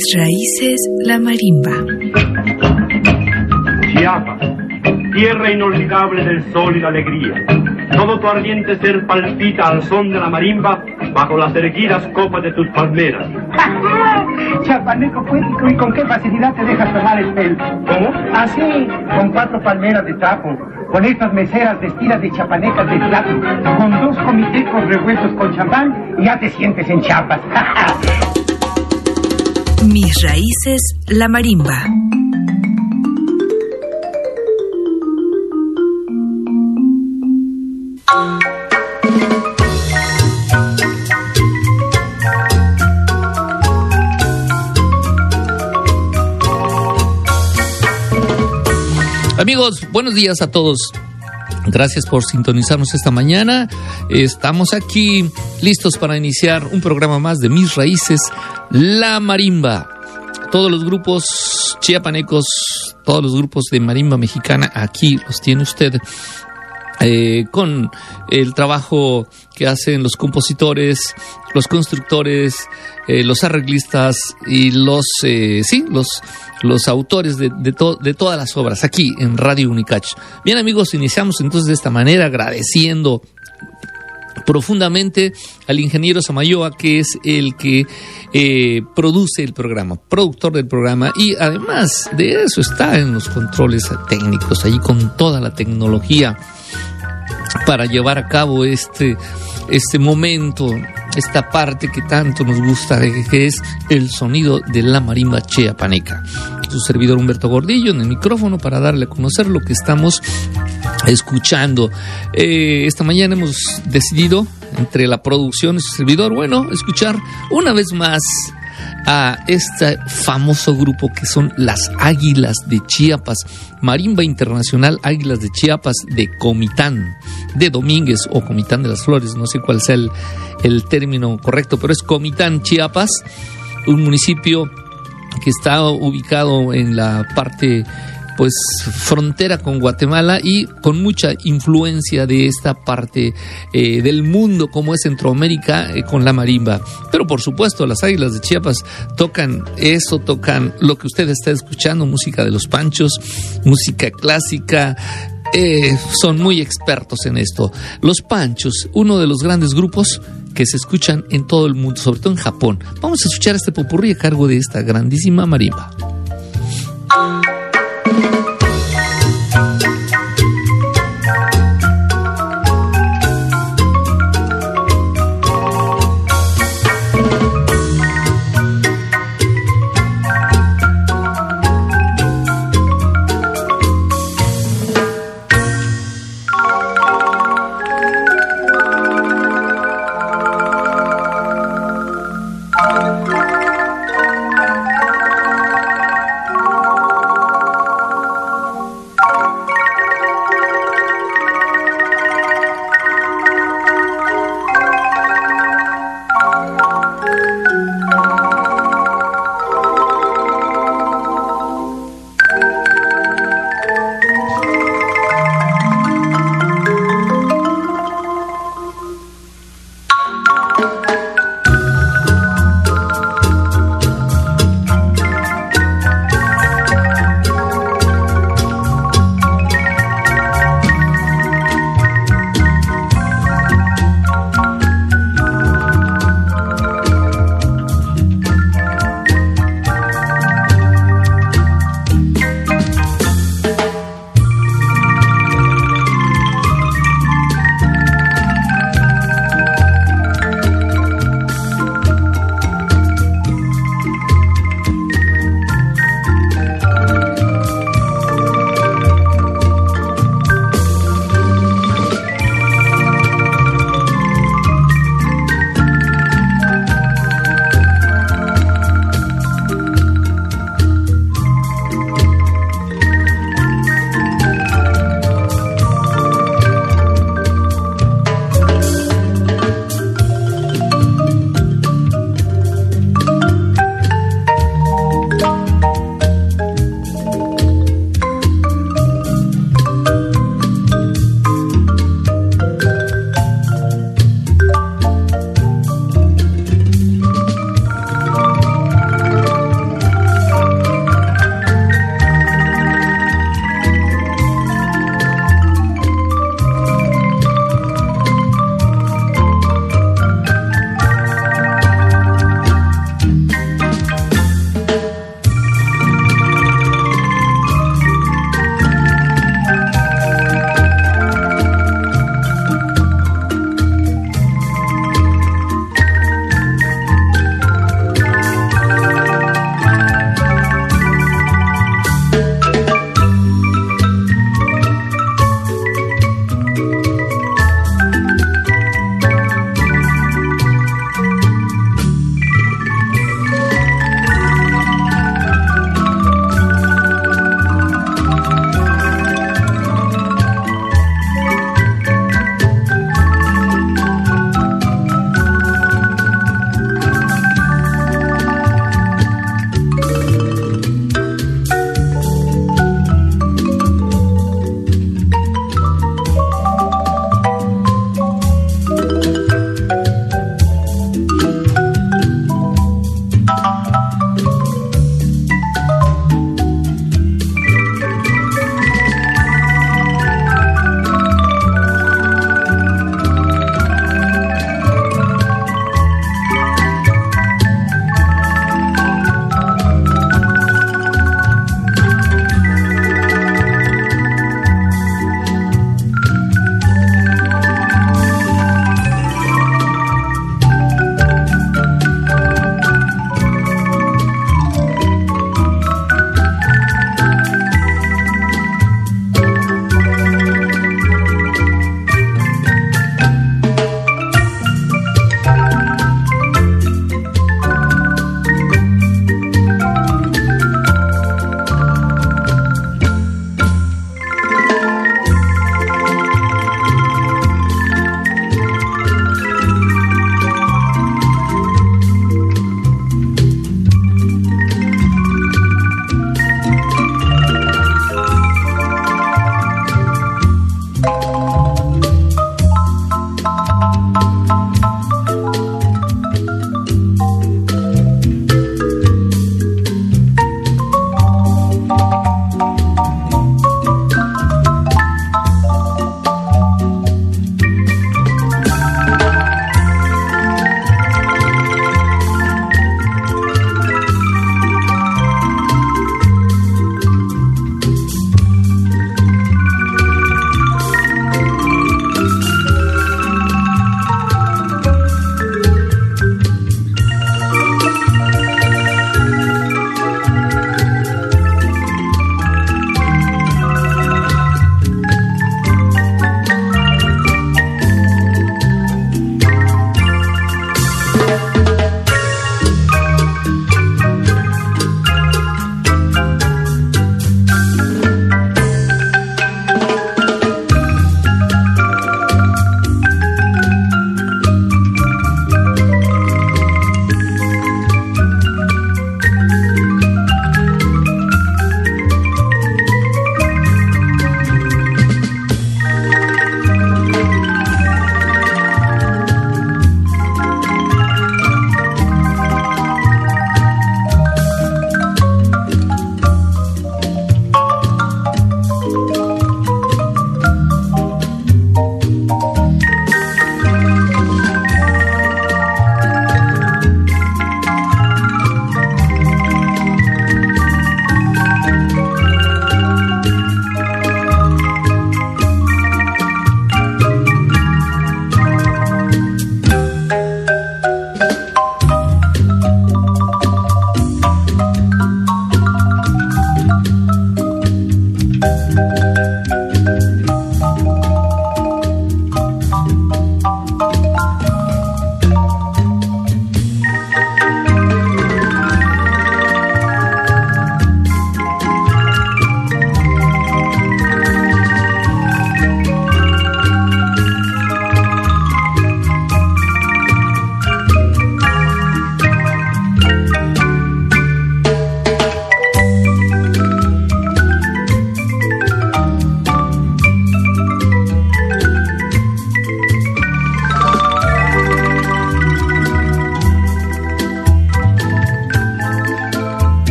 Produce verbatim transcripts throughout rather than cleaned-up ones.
Mis raíces, la marimba. Chiapas, tierra inolvidable del sol y la alegría. Todo tu ardiente ser palpita al son de la marimba bajo las erguidas copas de tus palmeras. Chapaneco poético, ¿y con qué facilidad te dejas tomar el pelo? ¿Cómo? Así, con cuatro palmeras de tapo, con estas meseras vestidas de chapanecas de plato, con dos comitecos revueltos con champán, y ya te sientes en Chiapas. Mis raíces, la marimba. Amigos, buenos días a todos. Gracias por sintonizarnos esta mañana. Estamos aquí listos para iniciar un programa más de Mis Raíces, la marimba. Todos los grupos chiapanecos, todos los grupos de marimba mexicana, aquí los tiene usted. Eh, con el trabajo que hacen los compositores, los constructores, eh, los arreglistas y los eh, sí, los, los autores de, de, to, de todas las obras aquí en Radio Unicach. Bien, amigos, iniciamos entonces de esta manera agradeciendo profundamente al ingeniero Samayoa, que es el que eh, produce el programa, productor del programa, y además de eso está en los controles técnicos, allí con toda la tecnología para llevar a cabo este, este momento, esta parte que tanto nos gusta, que es el sonido de la marimba chiapaneca. Su servidor Humberto Gordillo en el micrófono para darle a conocer lo que estamos escuchando. Eh, esta mañana hemos decidido, entre la producción y su servidor, bueno, escuchar una vez más a este famoso grupo que son las Águilas de Chiapas, Marimba Internacional Águilas de Chiapas de Comitán de Domínguez o Comitán de las Flores, no sé cuál sea el, el término correcto, pero es Comitán, Chiapas, un municipio que está ubicado en la parte pues frontera con Guatemala y con mucha influencia de esta parte eh, del mundo como es Centroamérica eh, con la marimba. Pero por supuesto las Águilas de Chiapas tocan eso, tocan lo que usted está escuchando, música de los Panchos, música clásica. Eh, son muy expertos en esto. Los Panchos, uno de los grandes grupos que se escuchan en todo el mundo, sobre todo en Japón. Vamos a escuchar este popurrí a cargo de esta grandísima marimba.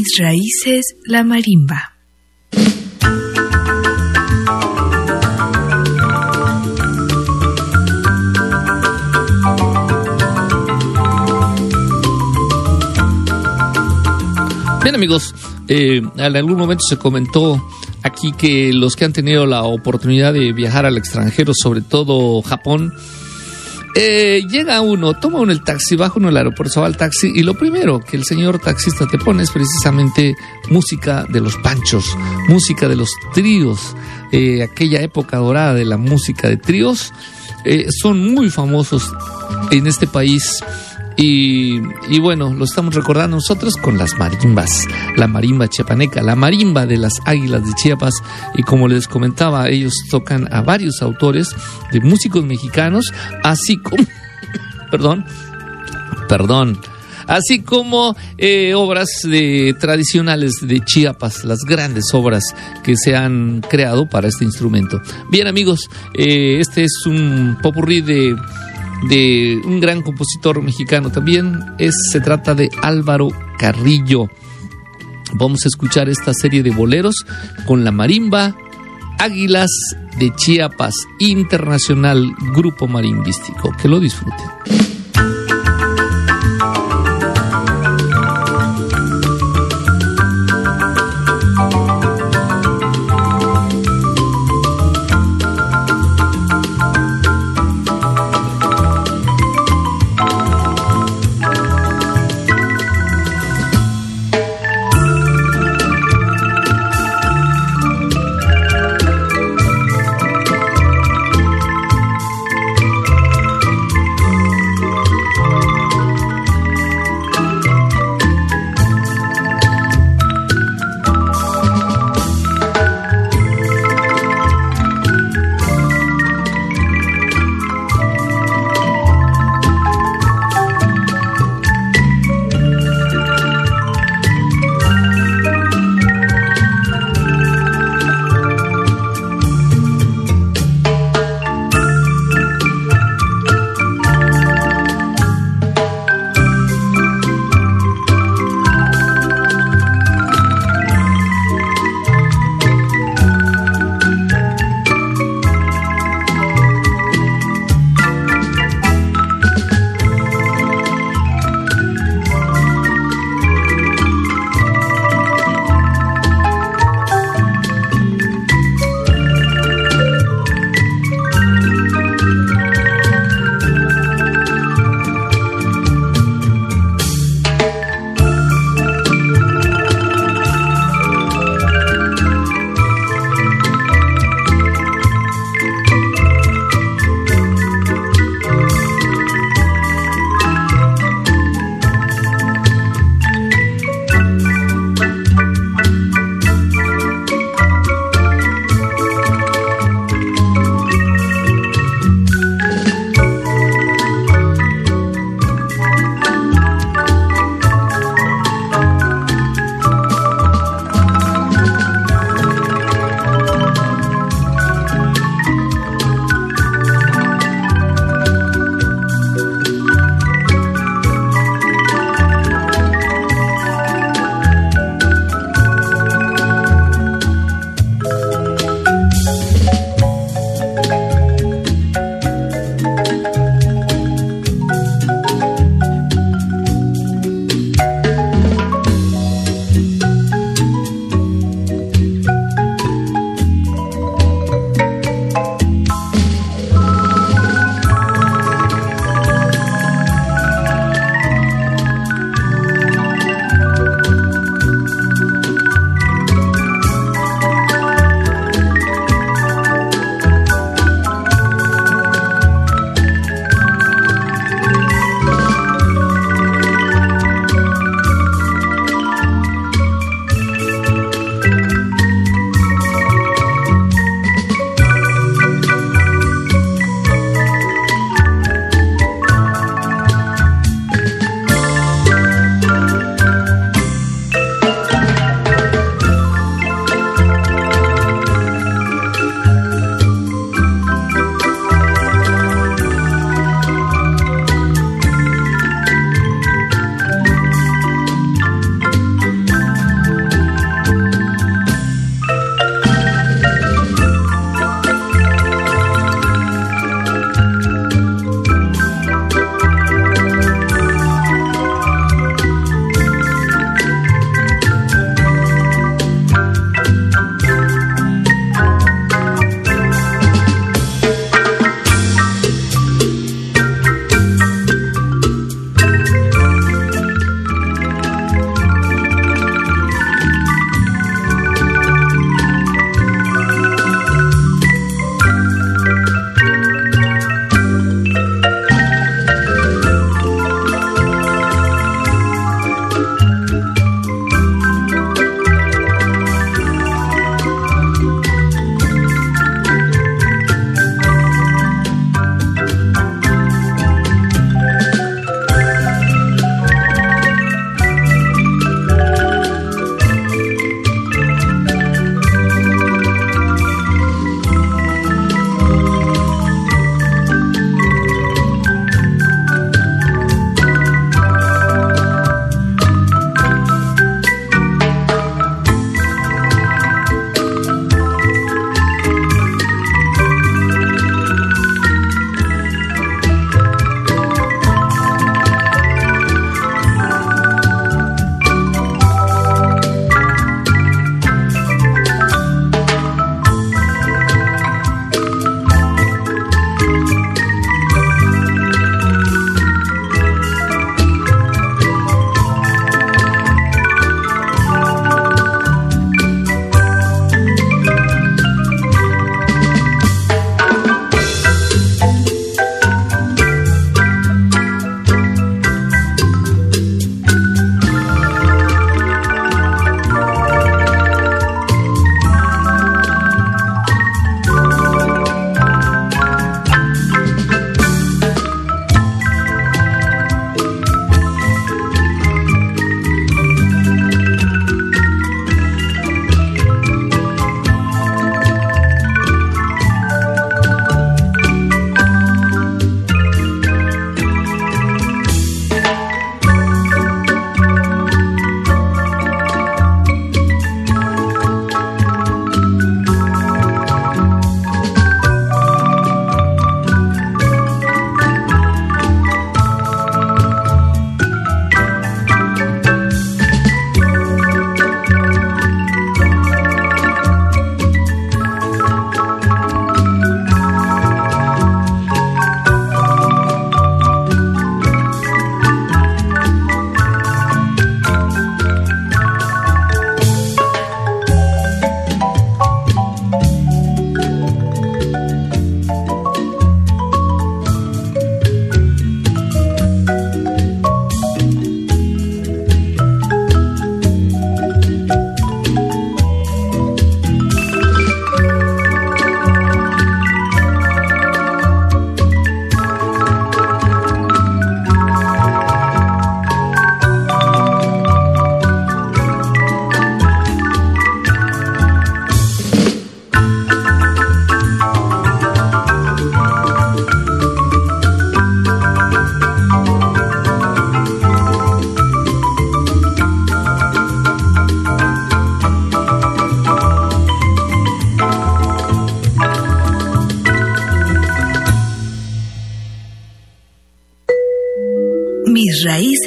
Mis raíces, la marimba. Bien, amigos, eh, en algún momento se comentó aquí que los que han tenido la oportunidad de viajar al extranjero, sobre todo Japón, eh, llega uno, toma uno el taxi, baja uno al aeropuerto, se va al taxi y lo primero que el señor taxista te pone es precisamente música de los panchos, música de los tríos, eh, aquella época dorada de la música de tríos, eh, son muy famosos en este país. Y, y bueno, lo estamos recordando nosotros con las marimbas, la marimba chiapaneca, la marimba de las Águilas de Chiapas. Y como les comentaba, ellos tocan a varios autores de músicos mexicanos, así como, perdón, perdón, así como eh, obras de, tradicionales de Chiapas, las grandes obras que se han creado para este instrumento. Bien, amigos, eh, este es un popurrí de... de un gran compositor mexicano también, es, se trata de Álvaro Carrillo. Vamos a escuchar esta serie de boleros con la marimba Águilas de Chiapas, Internacional Grupo Marimbístico. Que lo disfruten.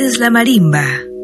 Raíces La Marimba.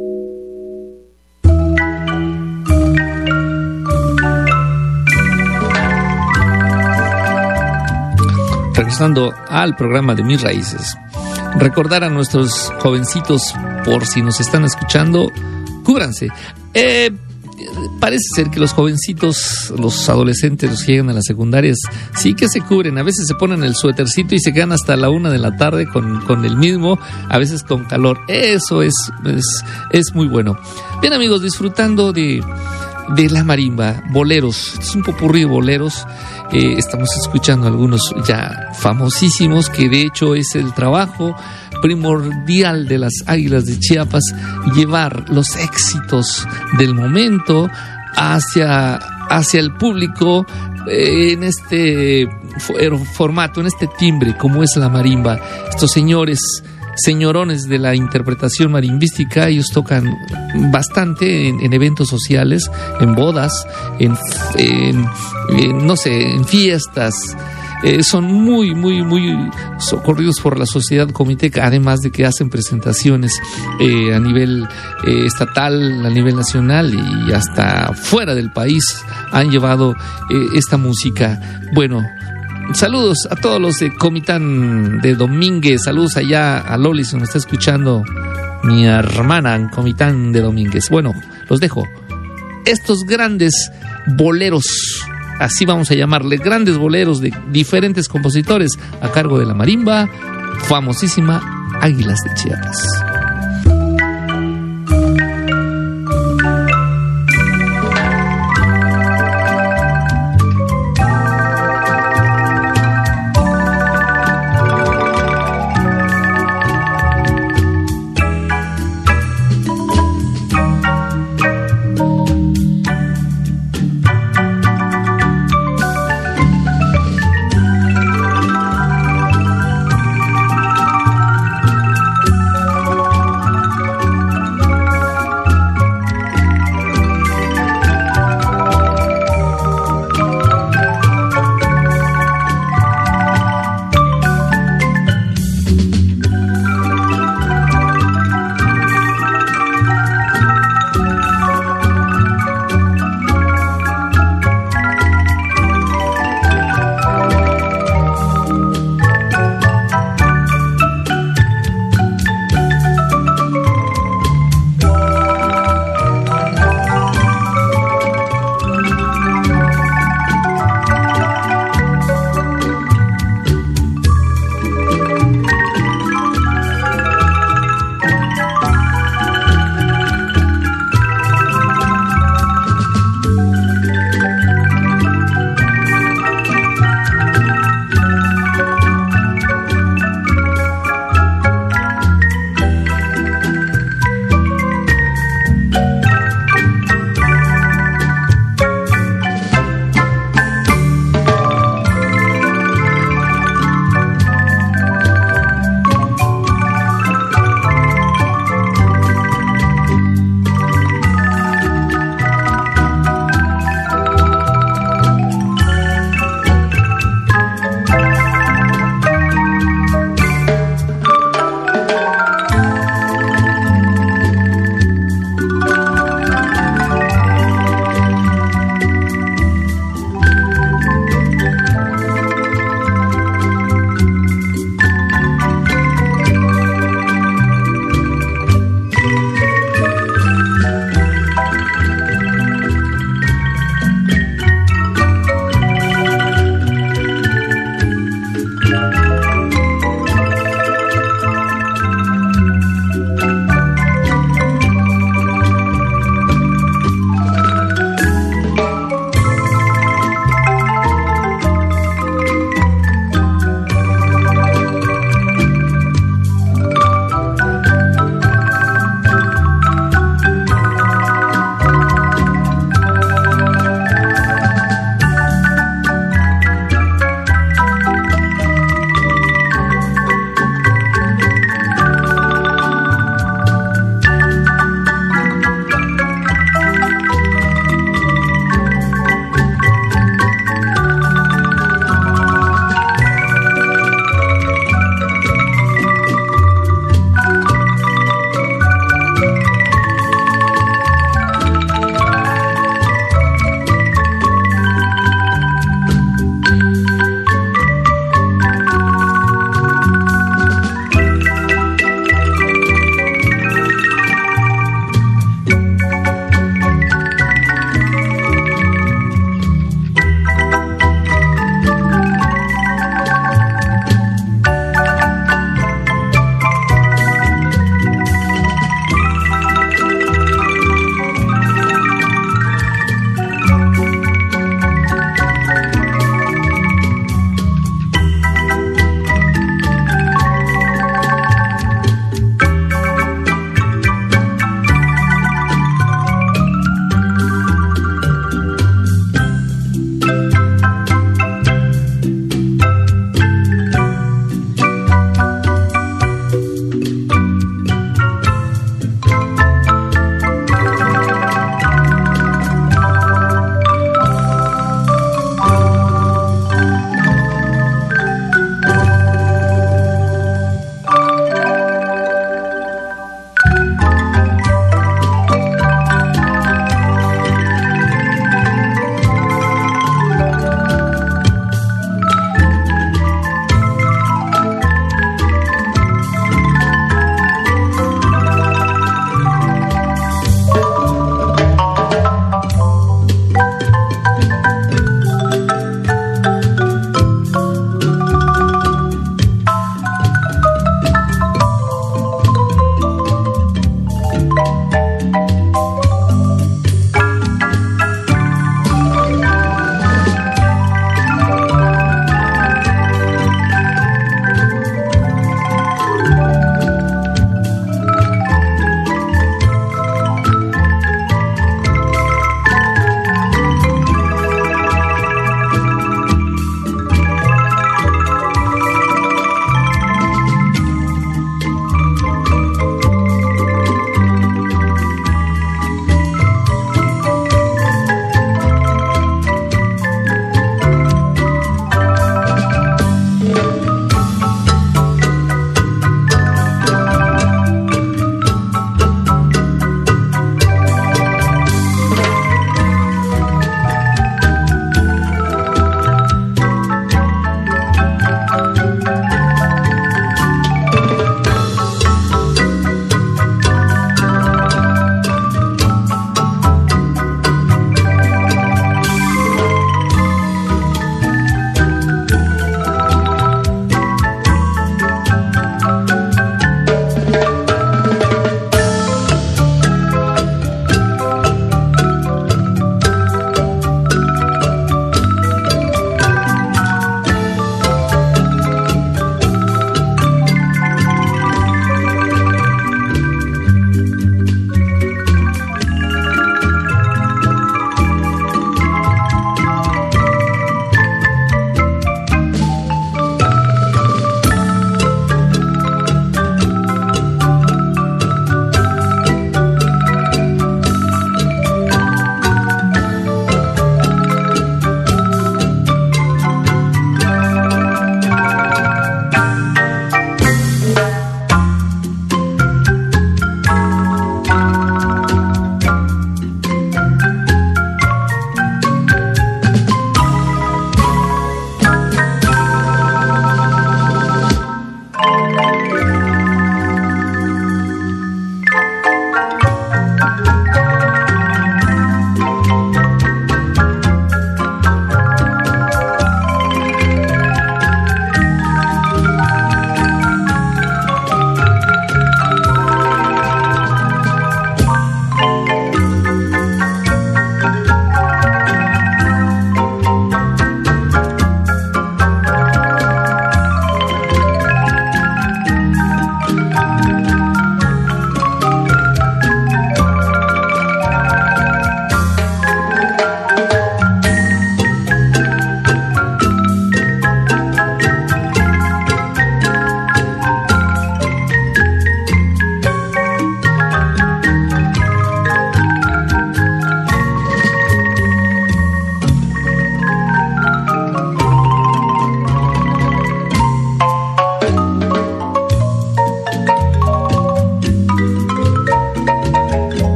Regresando al programa de Mis Raíces, recordar a nuestros jovencitos, por si nos están escuchando, cúbranse. Eh, parece ser que los jovencitos, los adolescentes, los que llegan a las secundarias, sí que se cubren. A veces se ponen el suétercito y se quedan hasta la una de la tarde con, con el mismo, a veces con calor. Eso es, es, es muy bueno. Bien, amigos, disfrutando de, de la marimba, boleros. Es un popurrí de boleros. Eh, estamos escuchando algunos ya famosísimos, que de hecho es el trabajo primordial de las Águilas de Chiapas, llevar los éxitos del momento hacia, hacia el público eh, en este formato, en este timbre como es la marimba. Estos señores, señorones de la interpretación marimbística, ellos tocan bastante en, en eventos sociales, en bodas, en, en, en no sé, en fiestas. Eh, son muy, muy, muy socorridos por la sociedad comiteca, además de que hacen presentaciones eh, a nivel eh, estatal, a nivel nacional y hasta fuera del país han llevado eh, esta música. Bueno, saludos a todos los de Comitán de Domínguez, saludos allá a Loli, si nos está escuchando mi hermana en Comitán de Domínguez. Bueno, los dejo. Estos grandes boleros, así vamos a llamarle, grandes boleros de diferentes compositores a cargo de la marimba, famosísima Águilas de Chiapas.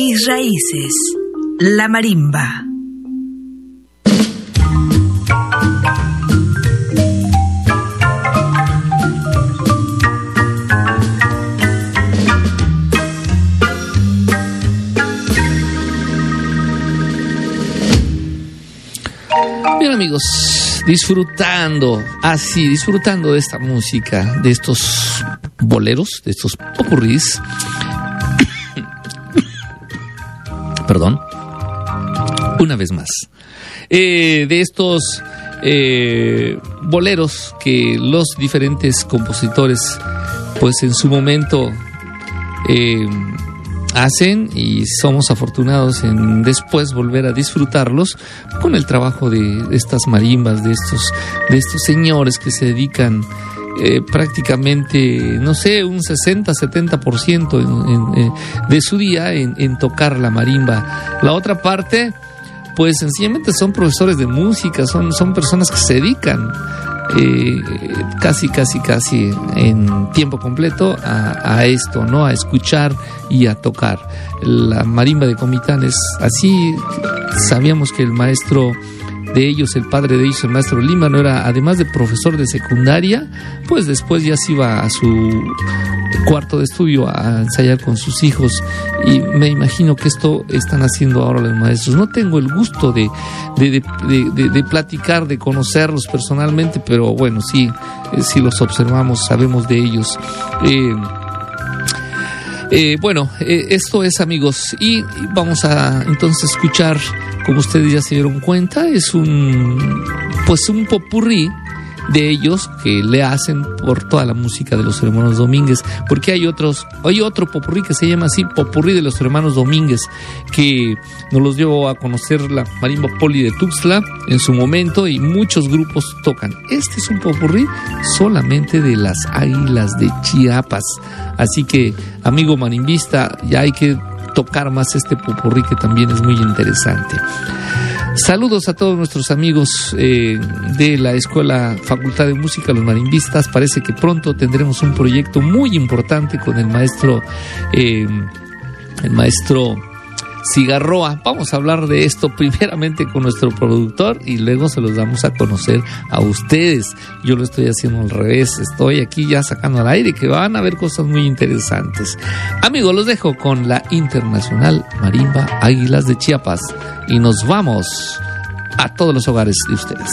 Mis raíces, la marimba. Bien, amigos, disfrutando, así, disfrutando de esta música, de estos boleros, de estos popurrís. Perdón, una vez más, eh, de estos eh, boleros que los diferentes compositores, pues en su momento eh, hacen, y somos afortunados en después volver a disfrutarlos con el trabajo de estas marimbas, de estos, de estos señores que se dedican Eh, prácticamente, no sé, un sesenta, setenta por ciento en, en, eh, de su día en, en tocar la marimba. La otra parte, pues sencillamente son profesores de música, son, son personas que se dedican eh, casi, casi, casi en tiempo completo a, a esto, ¿no? A escuchar y a tocar. La marimba de Comitán es así. Sabíamos que el maestro de ellos, el padre de ellos, el maestro Límano, era, además de profesor de secundaria, pues después ya se iba a su cuarto de estudio a ensayar con sus hijos, y me imagino que esto están haciendo ahora los maestros. No tengo el gusto de, de, de, de, de, de platicar, de conocerlos personalmente, pero bueno, sí, eh, sí los observamos, sabemos de ellos. Eh, Eh, bueno, eh, esto es, amigos, y vamos a entonces escuchar, como ustedes ya se dieron cuenta, es un, pues un popurrí de ellos que le hacen por toda la música de los hermanos Domínguez, porque hay otros, hay otro popurrí que se llama así, popurrí de los hermanos Domínguez, que nos los dio a conocer la Marimba Poli de Tuxtla en su momento, y muchos grupos tocan. Este es un popurrí solamente de las Águilas de Chiapas, así que, amigo marimbista, ya hay que tocar más este popurrí, que también es muy interesante. Saludos a todos nuestros amigos eh, de la Escuela Facultad de Música, los marimbistas. Parece que pronto tendremos un proyecto muy importante con el maestro, eh, el maestro Cigarroa. Vamos a hablar de esto primeramente con nuestro productor y luego se los damos a conocer a ustedes. Yo lo estoy haciendo al revés, estoy aquí ya sacando al aire, que van a ver cosas muy interesantes. Amigos, los dejo con la Internacional Marimba Águilas de Chiapas y nos vamos a todos los hogares de ustedes.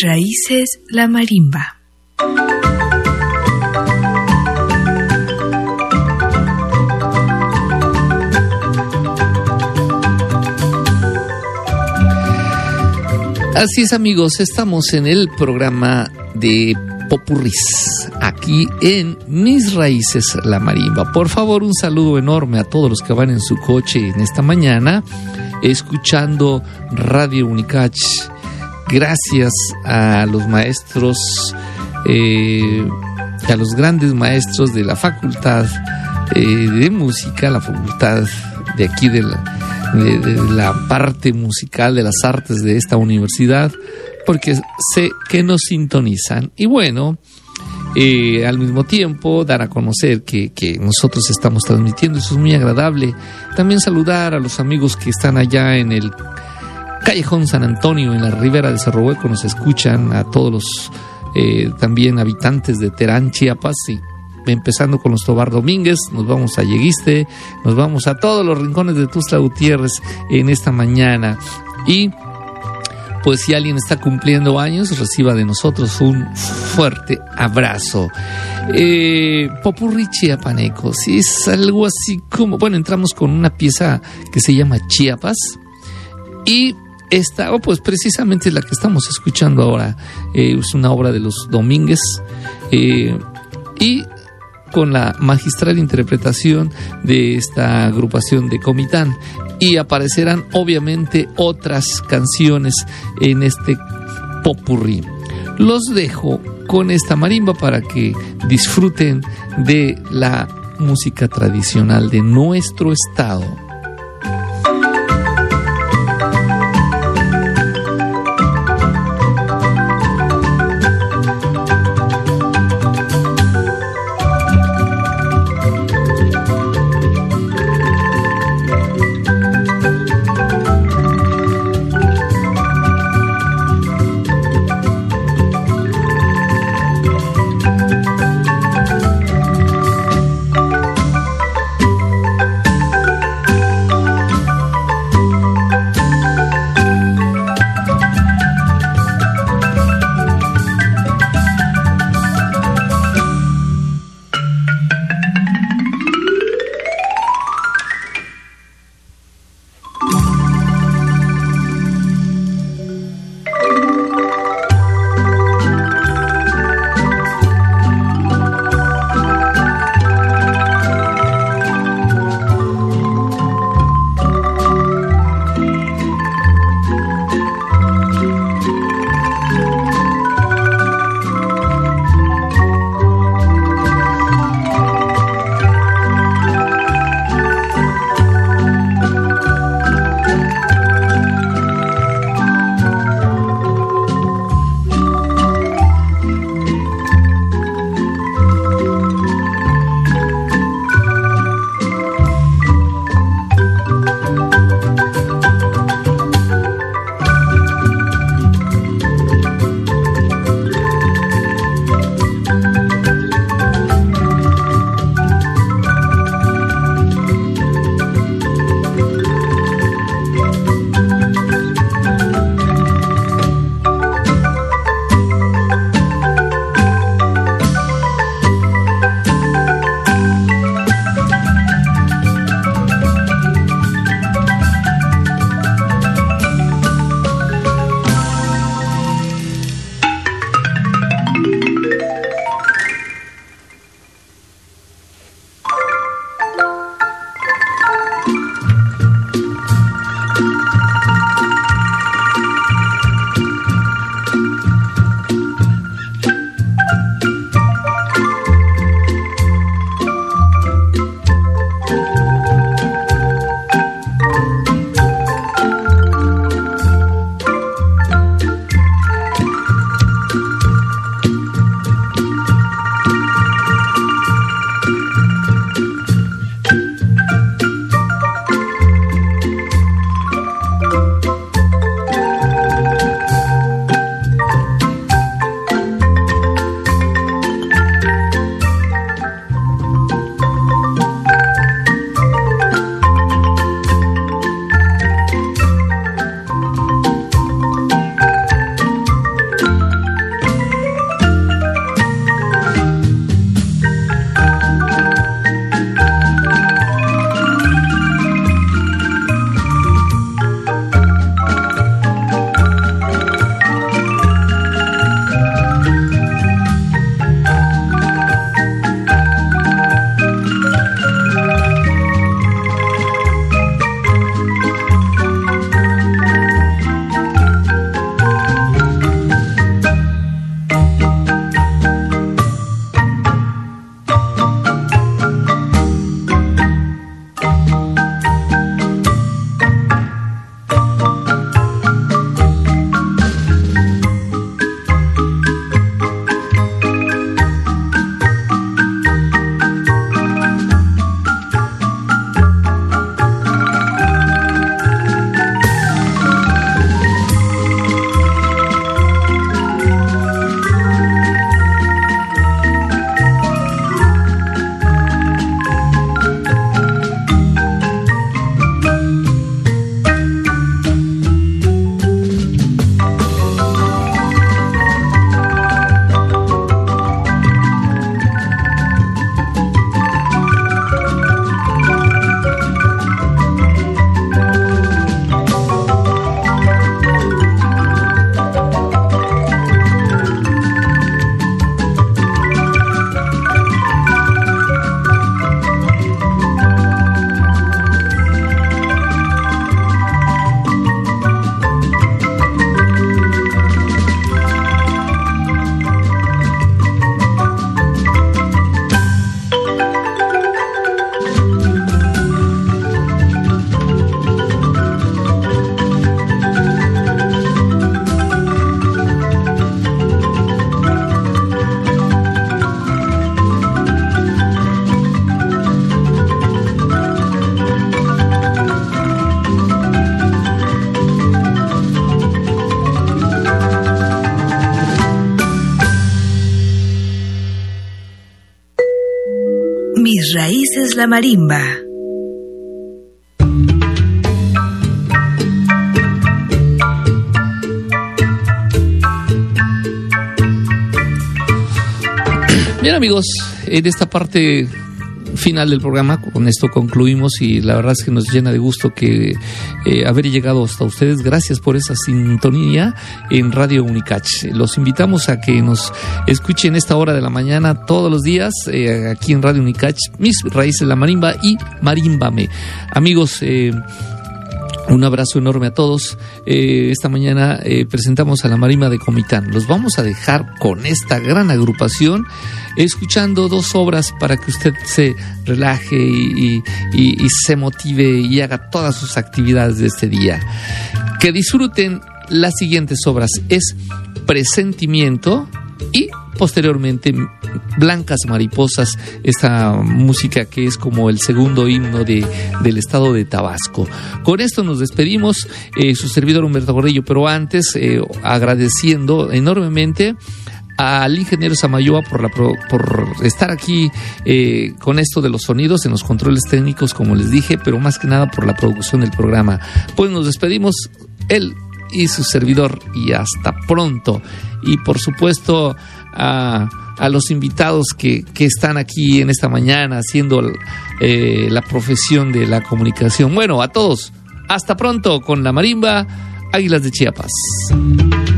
raíces, la marimba. Así es, amigos, estamos en el programa de Popurrís, aquí en Mis Raíces, la Marimba. Por favor, un saludo enorme a todos los que van en su coche en esta mañana, escuchando Radio Unicach. Gracias a los maestros, eh, a los grandes maestros de la Facultad eh, de Música, la Facultad de aquí de la... De, de la parte musical de las artes de esta universidad, porque sé que nos sintonizan. Y bueno, eh, al mismo tiempo dar a conocer que, que nosotros estamos transmitiendo, eso es muy agradable. También saludar a los amigos que están allá en el Callejón San Antonio, en la ribera de Cerro Hueco, nos escuchan, a todos los eh, también habitantes de Terán, Chiapas, y empezando con los Tobar Domínguez, nos vamos a Yeguiste, nos vamos a todos los rincones de Tuxtla Gutiérrez en esta mañana. Y pues si alguien está cumpliendo años, reciba de nosotros un fuerte abrazo. Eh, Popurrí chiapaneco, si es algo así como, bueno, entramos con una pieza que se llama Chiapas, y esta, oh, pues precisamente la que estamos escuchando ahora, eh, es una obra de los Domínguez, eh, y con la magistral interpretación de esta agrupación de Comitán, y aparecerán obviamente otras canciones en este popurrí. Los dejo con esta marimba para que disfruten de la música tradicional de nuestro estado. Mis raíces la marimba. Bien, amigos, en esta parte final del programa, con esto concluimos y la verdad es que nos llena de gusto que eh, haber llegado hasta ustedes. Gracias por esa sintonía en Radio Unicach. Los invitamos a que nos escuchen esta hora de la mañana todos los días eh, aquí en Radio Unicach, Mis Raíces la Marimba y Marímbame. Amigos, eh, un abrazo enorme a todos. Eh, esta mañana eh, presentamos a la Marimba de Comitán. Los vamos a dejar con esta gran agrupación, escuchando dos obras para que usted se relaje y, y, y se motive y haga todas sus actividades de este día. Que disfruten las siguientes obras. Es Presentimiento y posteriormente Blancas Mariposas, esta música que es como el segundo himno de, del estado de Tabasco. Con esto nos despedimos, eh, su servidor Humberto Gordillo, pero antes eh, agradeciendo enormemente al ingeniero Samayoa por, la, por estar aquí eh, con esto de los sonidos en los controles técnicos, como les dije, pero más que nada por la producción del programa. Pues nos despedimos, él y su servidor, y hasta pronto. Y por supuesto a, a los invitados que, que están aquí en esta mañana haciendo eh, la profesión de la comunicación. Bueno, a todos, hasta pronto con la marimba Águilas de Chiapas.